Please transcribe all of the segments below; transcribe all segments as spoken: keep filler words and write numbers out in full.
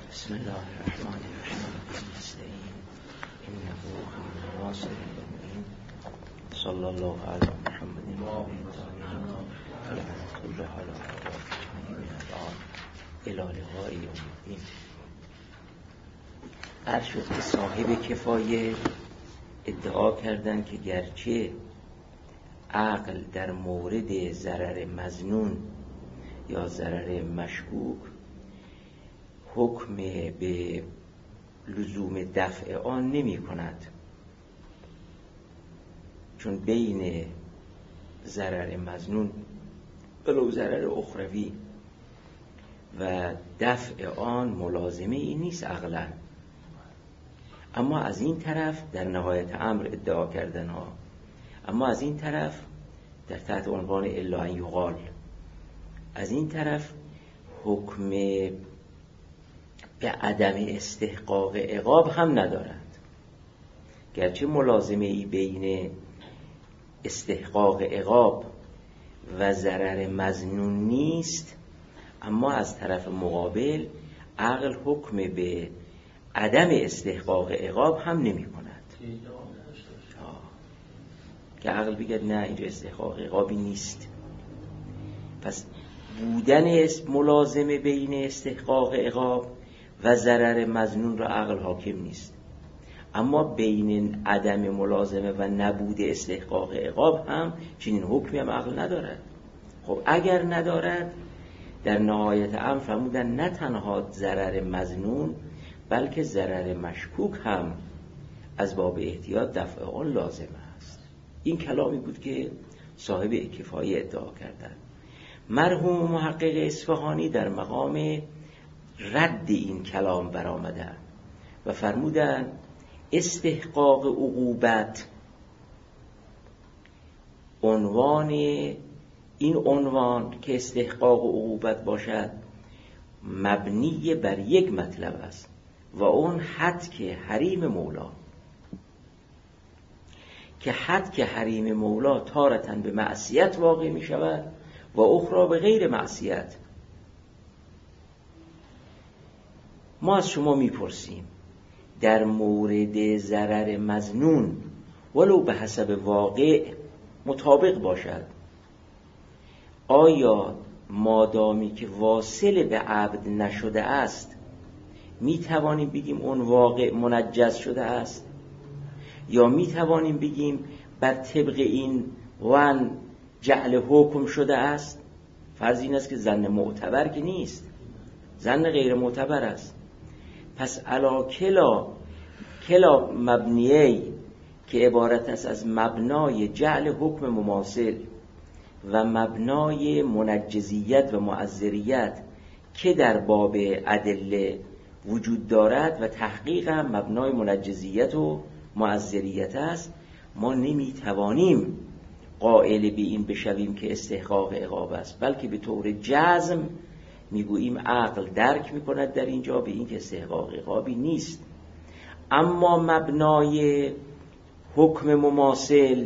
بسم الله الرحمن الرحیم. نستعین انه هو الناصر المؤمنین صلی الله علی محمد و آله لعنت الله علی اعدائهم الی لقاء یوم الدین. عرض شد که صاحب کفایه ادعا کردند که گرچه عقل در مورد ضرر مظنون یا ضرر مشکوک حکم به لزوم دفع آن نمی کند، چون بین ضرر مظنون ولو ضرر اخروی و دفع آن ملازمه ای نیست عقلا. اما از این طرف در نهایت امر ادعا کردن ها، اما از این طرف در تحت عنوان الا ان یقال، از این طرف حکم به عدم استحقاق عقاب هم ندارد. گرچه ملازمه ای بین استحقاق عقاب و ضرر مظنون نیست، اما از طرف مقابل عقل حکم به عدم استحقاق عقاب هم نمی کند که عقل بگه نه اینجا استحقاق عقابی نیست. پس بودن ملازمه بین استحقاق عقاب و ضرر مظنون را عقل حاکم نیست، اما بین عدم ملازمه و نبود استحقاق عقاب هم چنین حکمی هم عقل ندارد. خب اگر ندارد، در نهایت امر فرمودن نه تنها ضرر مظنون بلکه ضرر مشکوک هم از باب احتیاط دفع آن لازم است. این کلامی بود که صاحب کفایه ادعا کردند. مرحوم محقق اصفهانی در مقام رد این کلام برآمدند و فرمودند استحقاق عقوبت عنوان این عنوان که استحقاق عقوبت باشد مبنی بر یک مطلب است و اون حد که حریم مولا، که حد که حریم مولا تارةً به معصیت واقع می شود و اخرى به غیر معصیت. ما از شما میپرسیم در مورد ضرر مظنون ولو به حسب واقع مطابق باشد، آیا مادامی که واصل به عبد نشده است میتوانیم بگیم اون واقع منجز شده است، یا میتوانیم بگیم بر طبق این وان جعل حکم شده است؟ فرض این است که ظن معتبر که نیست، ظن غیر معتبر است. پس علا کلا کلا مبنیه که عبارت است از مبنای جعل حکم مماثل و مبنای منجزیت و معذریت که در باب ادله وجود دارد و تحقیق هم مبنای منجزیت و معذریت است، ما نمیتوانیم قائل به این بشویم که استحقاق عقاب است، بلکه به طور جزم میگوییم عقل درک میکند در اینجا به این که استحقاق عقابی نیست. اما مبنای حکم مماثل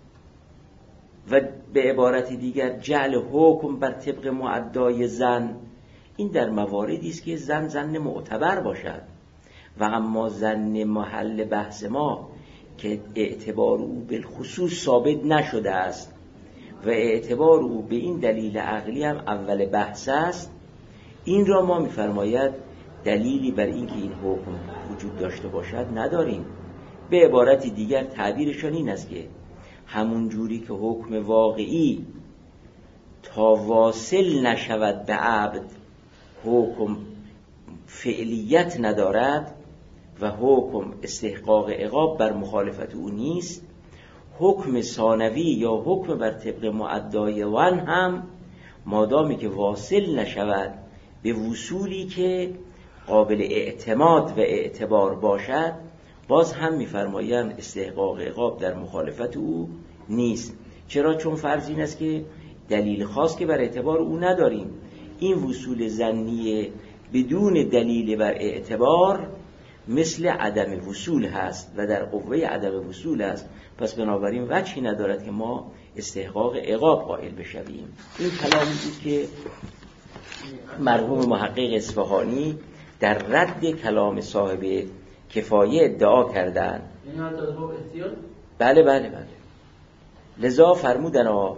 و به عبارت دیگر جعل حکم بر طبق معدای ظن، این در مواردی است که ظن ظن معتبر باشد، و اما ظن محل بحث ما که اعتبار او بالخصوص ثابت نشده است و اعتبار او به این دلیل عقلی هم اول بحث است، این را ما می‌فرماید دلیلی بر این که این حکم وجود داشته باشد نداریم. به عبارت دیگر تعبیرشان این است که همون جوری که حکم واقعی تا واصل نشود به عبد حکم فعلیت ندارد و حکم استحقاق عقاب بر مخالفت او نیست، حکم ثانوی یا حکم بر طبق معدای وان هم مادامی که واصل نشود به وصولی که قابل اعتماد و اعتبار باشد، باز هم می‌فرمایند استحقاق عقاب در مخالفت او نیست. چرا؟ چون فرض این است که دلیل خاص که بر اعتبار او نداریم. این وصول ظنی بدون دلیل بر اعتبار مثل عدم وصول هست و در قوه عدم وصول است. پس بنابراین وجهی ندارد که ما استحقاق عقاب قائل بشویم. این کلامی بود که مرحوم محقق اصفهانی در رد کلام صاحب کفایه ادعا کردند. یعنی حتی از باب احتیاط؟ بله بله بله. لذا فرمودن ها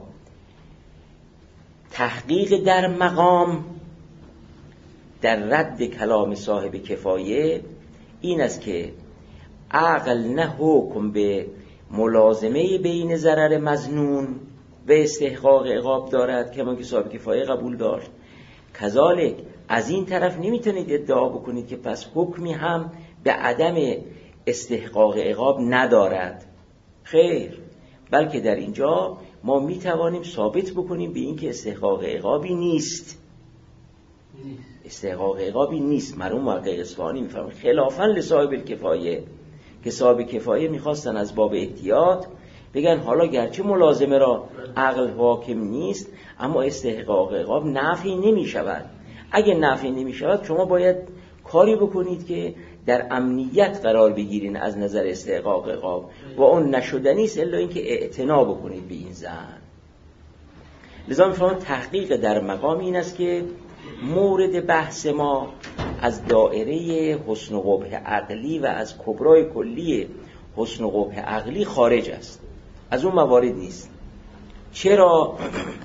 تحقیق در مقام در رد کلام صاحب کفایه این است که عقل نه حکم به ملازمه بین ضرر مظنون و استحقاق عقاب دارد که من که صاحب کفایه قبول داشت، کذالک از این طرف نمیتونید ادعا بکنید که پس حکمی هم به عدم استحقاق عقاب ندارد. خیر، بلکه در اینجا ما میتوانیم ثابت بکنیم به این که استحقاق عقابی نیست. استحقاق عقابی نیست. مرحوم محقق اصفهانی میفرماید خلافاً لصاحب الکفایه، که صاحب کفایه میخواستن از باب احتیاط بگن حالا گرچه ملازمه را عقل حاکم نیست اما استحقاق عقاب نفی نمی شود. اگه نفی نمی شود شما باید کاری بکنید که در امنیت قرار بگیرین از نظر استحقاق عقاب و اون نشدنی است الا اینکه اعتنا بکنید به این زن. لذا میفرماید تحقیق در مقام این است که مورد بحث ما از دائره حسن و قبح عقلی و از کبرای کلی حسن و قبح عقلی خارج است، از اون موارد نیست. چرا؟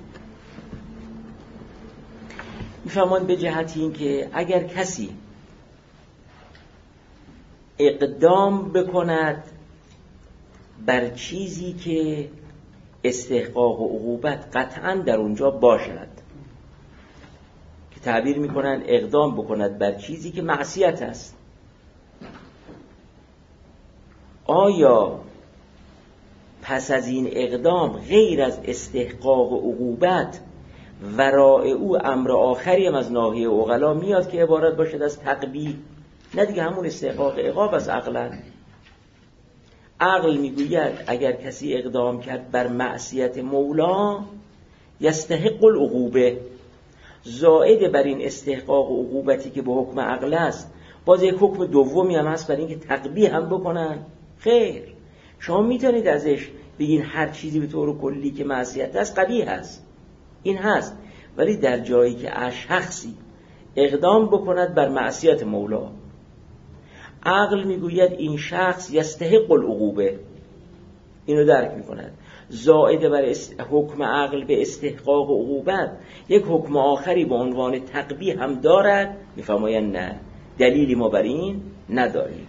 میفهمند به جهتی این که اگر کسی اقدام بکند بر چیزی که استحقاق و عقوبت قطعاً در اونجا باشد، که تعبیر میکنن اقدام بکند بر چیزی که معصیت است، آیا پس از این اقدام غیر از استحقاق و عقوبت ورای او امر آخری هم از ناحیه عقلا میاد که عبارت باشد از تقبیح؟ نه دیگه، همون استحقاق عقاب از عقلا. عقل میگوید اگر کسی اقدام کرد بر معصیت مولا یستحق العقوبه، زائد بر این استحقاق و عقوبتی که به حکم عقل است باز یک حکم دومی هم هست بر این که تقبیح هم بکنن. خیر، شما میتونید ازش بگین هر چیزی به طور کلی که معصیت است قبیح است، این هست، ولی در جایی که شخصی اقدام بکند بر معصیت مولا، عقل میگوید این شخص یستحق العقوبه، اینو درک میکند. زائد بر حکم عقل به استحقاق و عقوبت یک حکم آخری به عنوان تقبیح هم دارد. میفرمایند نه، دلیلی ما بر این نداریم.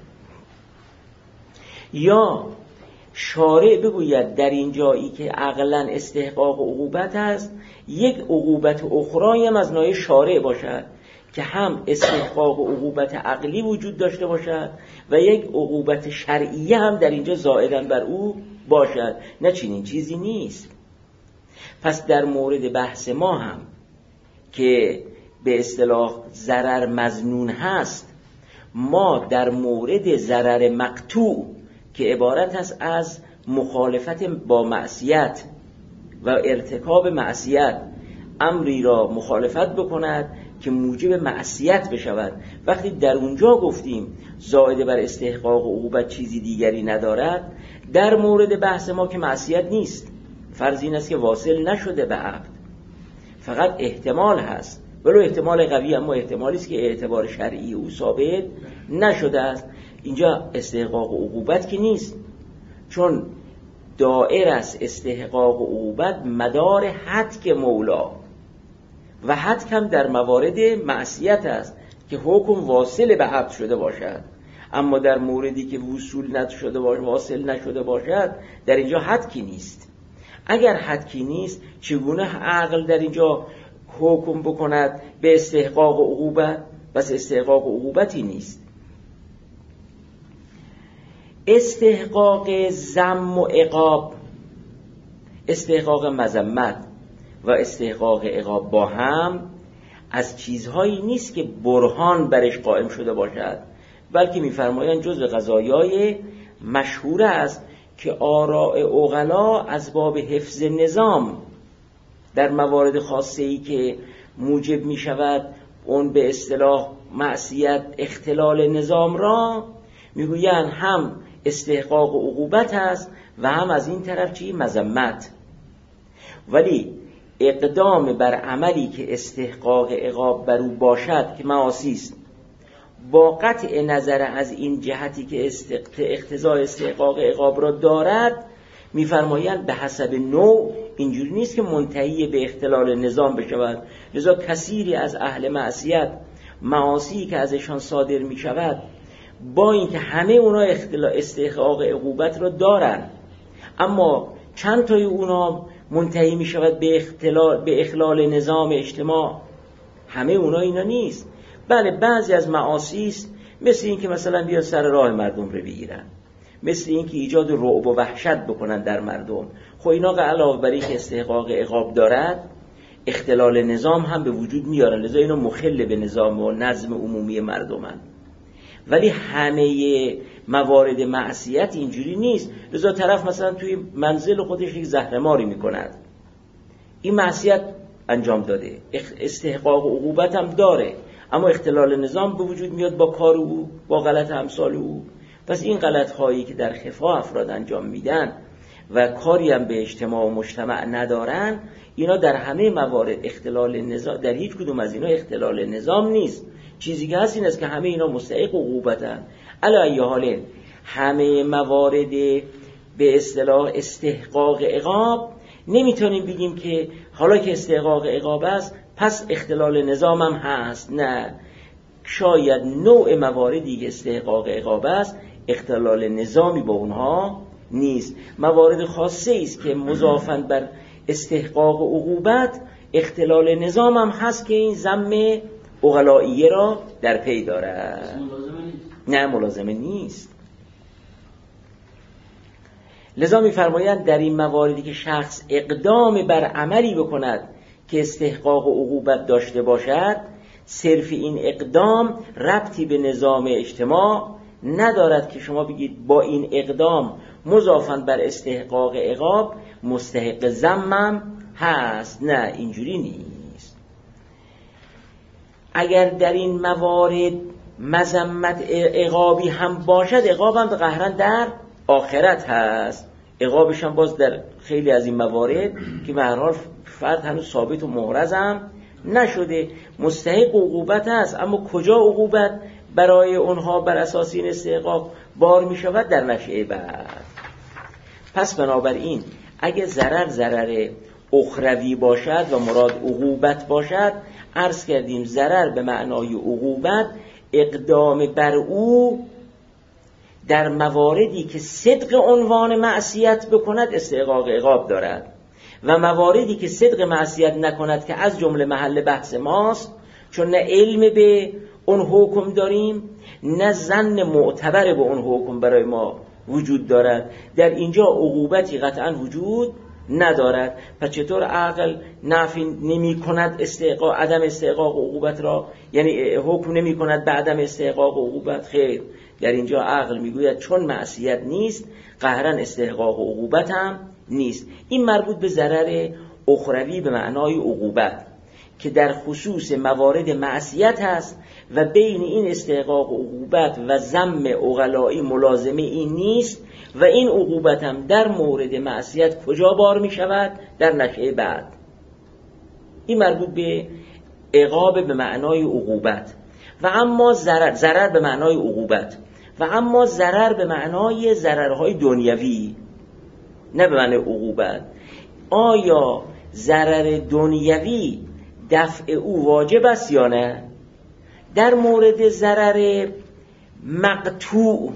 یا شارع بگوید در این جایی که عقلا استحقاق و عقوبت است یک عقوبت اخرى هم از نوع شارع باشد که هم استحقاق و عقوبت عقلی وجود داشته باشد و یک عقوبت شرعیه هم در اینجا زائداً بر او باشد. نه چنین چیزی نیست. پس در مورد بحث ما هم که به اصطلاح ضرر مظنون هست، ما در مورد ضرر مقطوع که عبارت است از مخالفت با معصیت و ارتکاب معصیت، امری را مخالفت بکند که موجب معصیت بشود، وقتی در اونجا گفتیم زائد بر استحقاق و عقوبت چیزی دیگری ندارد، در مورد بحث ما که معصیت نیست، فرض این است که واصل نشده به عبد، فقط احتمال هست، ولو احتمال قوی، اما احتمالی است که اعتبار شرعی او ثابت نشده است. اینجا استحقاق و عقوبت که نیست، چون دائر است استحقاق و عقوبت مدار حد که مولا، و حد هم در موارد معصیت است که حکم واصل به عبد شده باشد، اما در موردی که وصول نشده باشد، واصل نشده باشد، در اینجا حد کی نیست. اگر حد کی نیست چگونه عقل در اینجا حکم بکند به استحقاق و عقوبت؟ بس استحقاق و عقوبتی نیست. استحقاق ذم و عقاب، استحقاق مذمت و استحقاق عقاب با هم از چیزهایی نیست که برهان برش قائم شده باشد، بلکه می‌فرمایند جزء قضایای مشهور است که آراء عقلا از باب حفظ نظام در موارد خاصه‌ای که موجب می‌شود اون به اصطلاح معصیت اختلال نظام را، میگویند هم استحقاق و عقوبت هست و هم از این طرف چی؟ مذمت. ولی اقدام بر عملی که استحقاق عقاب بر او باشد که معاصی است، با قطع نظر از این جهتی که اقتضای استحقاق عقاب را دارد، می‌فرمایند به حسب نوع اینجوری نیست که منتهی به اختلال نظام بشود. لذا کثیری از اهل معصیت معاصی که ازشان صادر می‌شود با اینکه همه اونا استحقاق عقوبت را دارند، اما چند تای اونا منتهی می‌شود به اختلال به اخلال نظام اجتماع، همه اونا اینا نیست. بله بعضی از معاصی است، مثل این که مثلا بیان سر راه مردم رو بگیرن، مثل این که ایجاد رعب و وحشت بکنن در مردم. خب اینا علاوه بر اینکه استحقاق عقاب دارد، اختلال نظام هم به وجود میارن، لذا اینا مخل به نظام و نظم عمومی مردمن. ولی همه موارد معصیت اینجوری نیست. لذا طرف مثلا توی منزل خودش یک زهرماری میکند، این معصیت انجام داده، استحقاق و عقوبت هم داره، اما اختلال نظام به وجود میاد با کار او، با غلط امثال او. پس این غلط هایی که در خفا افراد انجام میدن و کاری هم به اجتماع و مجتمع ندارن، اینا در همه موارد اختلال نظام، در هیچ کدوم از اینا اختلال نظام نیست. چیزی که هست این است که همه اینا مستحق عقوبتن. علی ای حال همه موارد به اصطلاح استحقاق عقاب نمیتونیم بگیم که حالا که استحقاق عقاب است پس اختلال نظام هم هست. نه، شاید نوع مواردی که استحقاق عقاب است اختلال نظامی با اونها نیست. موارد خاصه است که مضافاً بر استحقاق عقوبت اختلال نظام هم هست که این ذم عقلائیه را در پی دارد. نه ملازمه نیست. لذا می‌فرمایند در این مواردی که شخص اقدام بر عملی بکند که استحقاق و عقوبت داشته باشد، صرف این اقدام ربطی به نظام اجتماع ندارد که شما بگید با این اقدام مضافاً بر استحقاق عقاب مستحق ذمم هست. نه اینجوری نیست. اگر در این موارد مذمت عقابی هم باشد، عقاب هم به قهرن در آخرت هست. عقابش هم باز در خیلی از این موارد که به هر حال فرد هنوز ثابت و محرز هم نشده مستحق عقوبت هست، اما کجا عقوبت برای اونها بر اساس این استحقاق بار می شود؟ در نشأه بعد. پس بنابراین اگه ضرر ضرر اخروی باشد و مراد عقوبت باشد، عرض کردیم ضرر به معنای عقوبت اقدام بر او در مواردی که صدق عنوان معصیت بکند استحقاق عقاب دارد و مواردی که صدق معصیت نکند که از جمله محل بحث ماست، چون نه علم به اون حکم داریم نه ظن معتبر به اون حکم برای ما وجود دارد، در اینجا عقوبتی قطعا وجود ندارد. پس چطور عقل نفی نمی کند استحقاق عدم استحقاق عقوبت را، یعنی حکم نمی کند به عدم استحقاق عقوبت؟ خیر، در اینجا عقل میگوید چون معصیت نیست قهرن استحقاق عقوبت هم نیست. این مربوط به ضرر اخروی به معنای عقوبت که در خصوص موارد معصیت هست و بین این استحقاق عقوبت و ذم عقلائی ملازمه این نیست و این عقوبت هم در مورد معصیت کجا بار می شود؟ در نشأه بعد. این مربوط به عقاب به معنای عقوبت. و اما ضرر ضرر به معنای عقوبت و اما ضرر به معنای ضررهای دنیوی، نه به معنای عقوبت. آیا ضرر دنیوی دفع او واجب است یا نه؟ در مورد ضرر مقطوع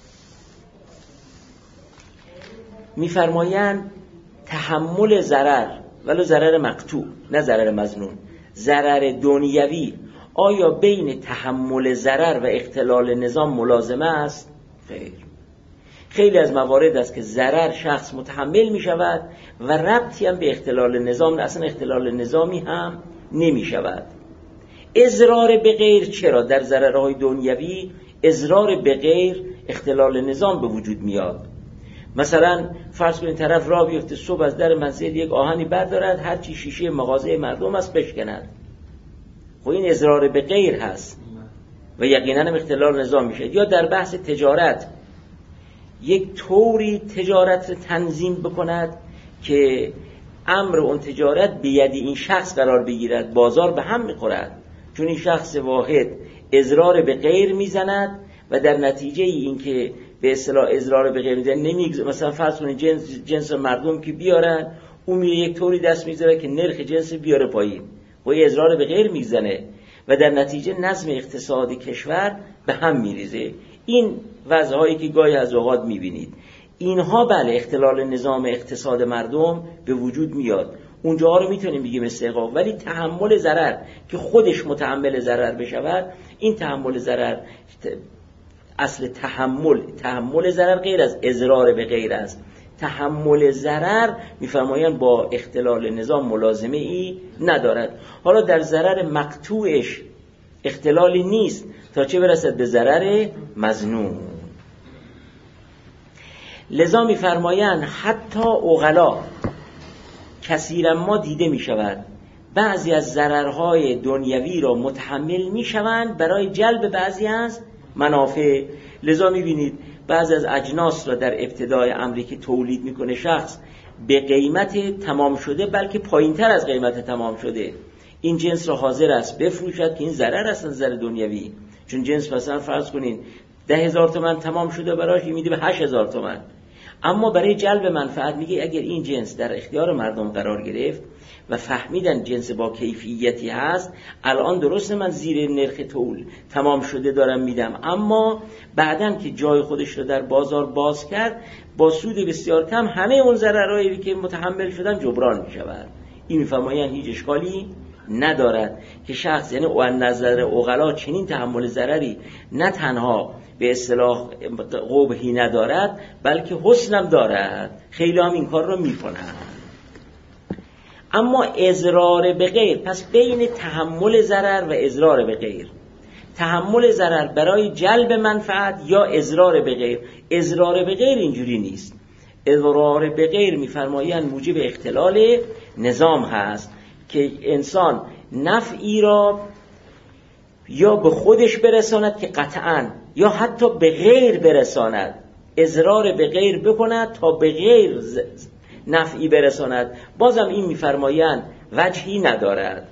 می‌فرمایند تحمل ضرر، ولو ضرر مقطوع نه ضرر مظنون، ضرر دنیوی آیا بین تحمل ضرر و اختلال نظام ملازمه است؟ خیر. خیلی از موارد است که ضرر شخص متحمل می شود و ربطی هم به اختلال نظام، اصلا اختلال نظامی هم نمی شود. اضرار به غیر چرا؟ در ضررهای دنیوی اضرار به غیر اختلال نظام به وجود میاد. مثلا فرض کنید طرف راه بیفته، صبح از در منزل یک آهنی بردارد، هر چی شیشه مغازه مردم است بشکند. خب این اضرار به غیر هست و یقینا هم اختلال نظام میشه. یا در بحث تجارت یک طوری تجارت رو تنظیم بکند که امر اون تجارت به ید این شخص قرار بگیرد، بازار به هم میخورد، چون این شخص واحد اضرار به غیر میزند و در نتیجه این که به اصطلاح اضرار به غیر میزند نمیگذاره. مثلا فرض کنید جنس, جنس مردم که بیارن، اون میره یک طوری دست میذاره که نرخ جنس بیاره پایین، با اضرار به غیر میزنه و در نتیجه نظم اقتصادی کشور به هم میریزه. این وضعهایی که گاهی از اوقات میبینید، اینها بله اختلال نظام اقتصاد مردم به وجود میاد، اونجاها رو میتونیم بگیم استحقاق. ولی تحمل ضرر که خودش متحمل ضرر بشود، این تحمل ضرر اصل تحمل تحمل ضرر غیر از اضرار به غیر است. تحمل ضرر میفرمایند با اختلال نظام ملازمه ای ندارد. حالا در ضرر مقطوعش اختلالی نیست تا چه برسد به ضرر مظنون. لذا میفرمایند حتی عقلا کثیرا ما دیده میشود بعضی از ضررهای دنیوی را متحمل میشوند برای جلب بعضی از منافع. لذا میبینید بعضی از اجناس را در ابتدای امری که تولید میکنه شخص به قیمت تمام شده، بلکه پایینتر از قیمت تمام شده، این جنس را حاضر است بفروشد که این ضرر است از نظر دنیوی. چون جنس مثلا فرض کنین ده هزار تومن تمام شده، براش میده به هشت هزار تومن، اما برای جلب منفعت میگه اگر این جنس در اختیار مردم قرار گرفت و فهمیدن جنس با کیفیتی هست، الان درسته من زیر نرخ تول تمام شده دارم میدم، اما بعدن که جای خودش رو در بازار باز کرد با سود بسیار کم همه اون ضررهایی که متحمل شدن جبران میشود. این میفرمایند هیچ اشکالی ندارد که شخص، یعنی او نظر عقلا، چنین تحمل ضرری نه تنها به اصطلاح قبحی ندارد بلکه حسنم دارد. خیلی هم این کار رو میکنند. اما اضرار به غیر، پس بین تحمل ضرر و اضرار به غیر، تحمل ضرر برای جلب منفعت یا اضرار به غیر. اضرار به غیر اینجوری نیست. اضرار به غیر میفرمایند موجب اختلال نظام هست که انسان نفعی را یا به خودش برساند که قطعاً، یا حتی به غیر برساند، اضرار به غیر بکند تا به غیر نفعی برساند. بازم این میفرمایند وجهی ندارد.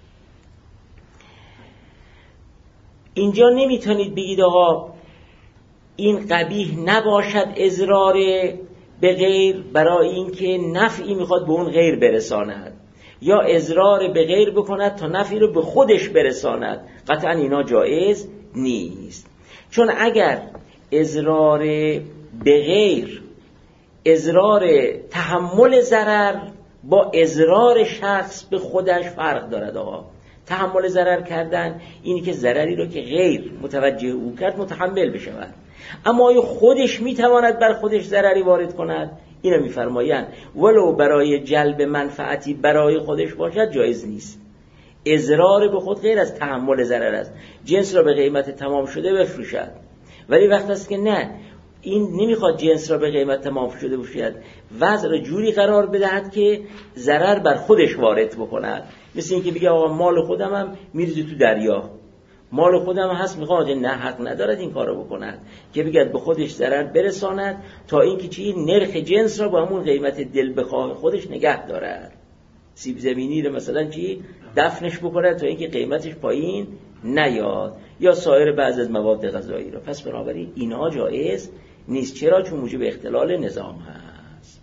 اینجا نمیتونید بگید آقا این قبیح نباشد اضرار به غیر برای اینکه نفعی میخواد به اون غیر برساند، یا اضرار به غیر بکند تا نفعی رو به خودش برساند. قطعا اینا جایز نیست. چون اگر اضرار به غیر، اضرار تحمل ضرر با اضرار شخص به خودش فرق دارد. آقا تحمل ضرر کردن اینی که ضرری رو که غیر متوجه او کرد متحمل بشود، اما آیا خودش میتواند بر خودش ضرری وارد کند؟ اینو میفرمایند ولو برای جلب منفعتی برای خودش باشد جایز نیست. اضرار به خود غیر از تحمل ضرر است. جنس را به قیمت تمام شده بفروشد، ولی وقت است که نه، این نمیخواد جنس را به قیمت تمام شده بفروشد، وضع را جوری قرار بدهد که ضرر بر خودش وارد بکند. مثل این که بگه آقا مال خودم هم میریزه تو دریا، مال خودم هست، میخواد نه حق ندارد این کارو بکند، که بگد به خودش ضرر برساند تا اینکه چی نرخ جنس را با همون قیمت دل بخواه خودش نگه دارد. سیب زمینی رو مثلا چی دفنش بکنه تا اینکه قیمتش پایین نیاد، یا سایر بعض از مواد غذایی رو. پس بنابراین اینها جایز نیست. چرا؟ چون موجب اختلال نظام هست.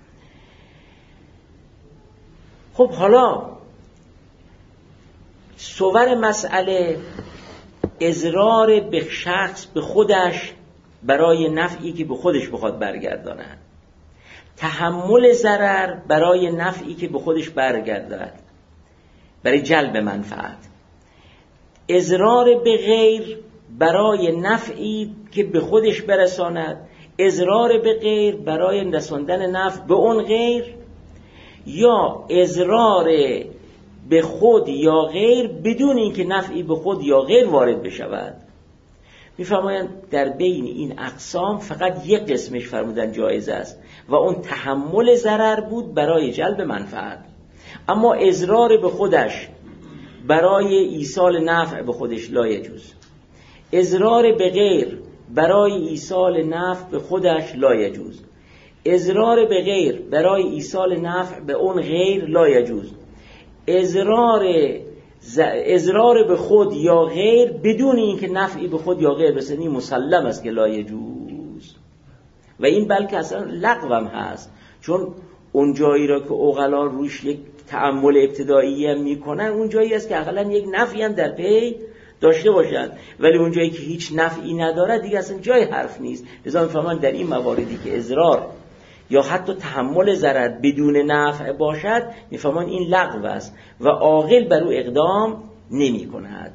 خب حالا صور مسئله اضرار به شخص به خودش برای نفعی که به خودش بخواد برگرداند، تحمل ضرر برای نفعی که به خودش برگردد برای جلب منفعت، اضرار به غیر برای نفعی که به خودش برساند، اضرار به غیر برای رساندن نفع به اون غیر، یا اضرار به خود یا غیر بدون اینکه نفعی به خود یا غیر وارد بشود. میفرمایند در بین این اقسام فقط یک قسمش فرمودن جایز است و اون تحمل ضرر بود برای جلب منفعت. اما اضرار به خودش برای ایصال نفع به خودش لا یجوز، اضرار به غیر برای ایصال نفع به خودش لا یجوز، اضرار به غیر برای ایصال نفع به اون غیر لا یجوز، اضرار اضرار به خود یا غیر بدون اینکه نفعی به خود یا غیر برسد این مسلم است که لا یجوز. و این بلکه اصلا لغو هم هست، چون اون جایی را که عقلا روش یک تأمل ابتدایی هم میکنن اون جایی است که اقلا یک نفعی هم در پی داشته باشد، ولی اون جایی که هیچ نفعی ندارد دیگه اصلا جای حرف نیست. لذا میفهمن در این مواردی که اضرار یا حتی تحمل ضرر بدون نفع باشد میفهمن این لغو است و عاقل بر او اقدام نمی کند.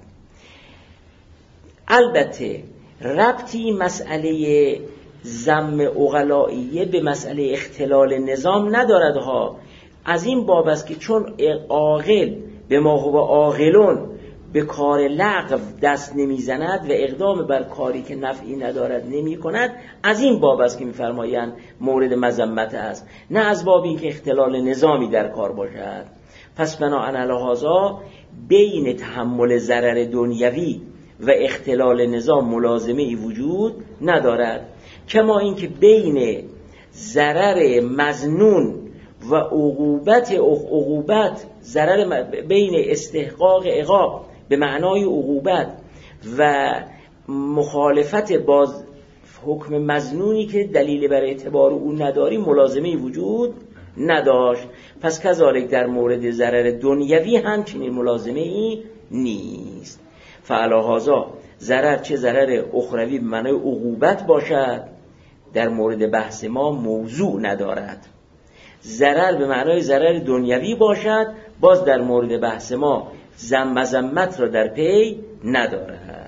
البته ربطی مسئله ذم عقلائیه به مسئله اختلال نظام ندارد ها، از این باب است که چون عاقل به ما هو عاقلون به کار لغو دست نمیزند و اقدام بر کاری که نفعی ندارد نمی کند، از این باب است که میفرمایند مورد مذمت است، نه از باب این که اختلال نظامی در کار باشد. پس بناهن علی هذا بین تحمل ضرر دنیوی و اختلال نظام ملازمه ای وجود ندارد، کما اینکه بین ضرر مظنون و عقوبت عقوبت ضرر بین استحقاق عقاب به معنای عقوبت و مخالفت با حکم مظنونی که دلیل بر اعتبار او نداری ملازمه وجود نداشت. پس کذالک در مورد ضرر دنیوی هم چنین ملازمه ای نیست. فعلی هذا ضرر چه ضرر اخروی به معنای عقوبت باشد در مورد بحث ما موضوع ندارد، ضرر به معنای ضرر دنیوی باشد باز در مورد بحث ما ذم مذمت را در پی ندارد.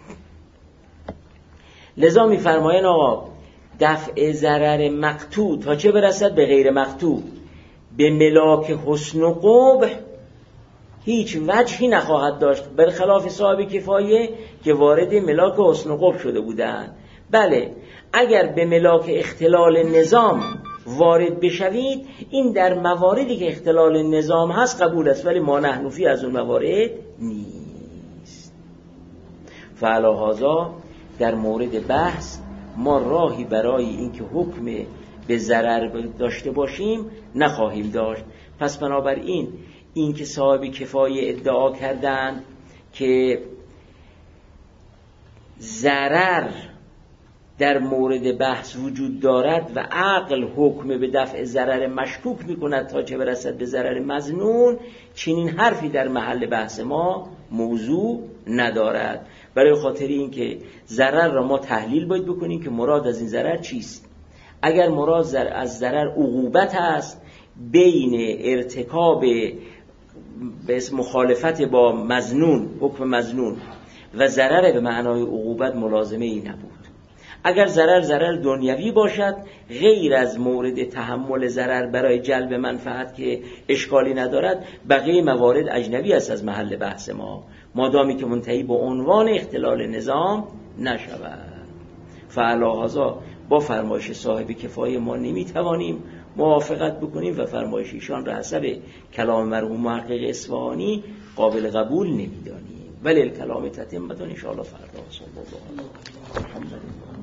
لذا می‌فرمایند آقا دفع ضرر مقطوع تا چه برسد به غیر مقطوع به ملاک حسن و قبح هیچ وجهی نخواهد داشت، برخلاف صاحب کفایه که وارد ملاک حسن و قبح شده بودند. بله اگر به ملاک اختلال نظام وارد بشوید این در مواردی که اختلال نظام هست قبول است، ولی ما نحنفی از اون موارد نیست. فعلی هذا در مورد بحث ما راهی برای اینکه حکم به ضرر داشته باشیم نخواهیم داشت. پس بنابراین این که صاحب کفایه ادعا کردند که ضرر در مورد بحث وجود دارد و عقل حکم به دفع ضرر مشکوک میکند تا چه برسد به ضرر مظنون، چنین حرفی در محل بحث ما موضوع ندارد. برای خاطر این که ضرر را ما تحلیل باید بکنیم که مراد از این ضرر چیست. اگر مراد از ضرر عقوبت است بین ارتکاب به اسم مخالفت با مظنون حکم مظنون و ضرر به معنای عقوبت ملازمه ای نبود. اگر ضرر ضرر دنیوی باشد غیر از مورد تحمل ضرر برای جلب منفعت که اشکالی ندارد، بقیه موارد اجنبی است از محل بحث ما مادامی که منتهی به عنوان اختلال نظام نشود. فعلی هذا با فرمایش صاحب کفایه ما نمیتوانیم موافقت بکنیم و فرمایش ایشان را حسب کلام مرحوم محقق اصفهانی قابل قبول نمیدانیم. ولی الکلام تتمه ان شاء الله فردا. صلی الله علیه و سلم.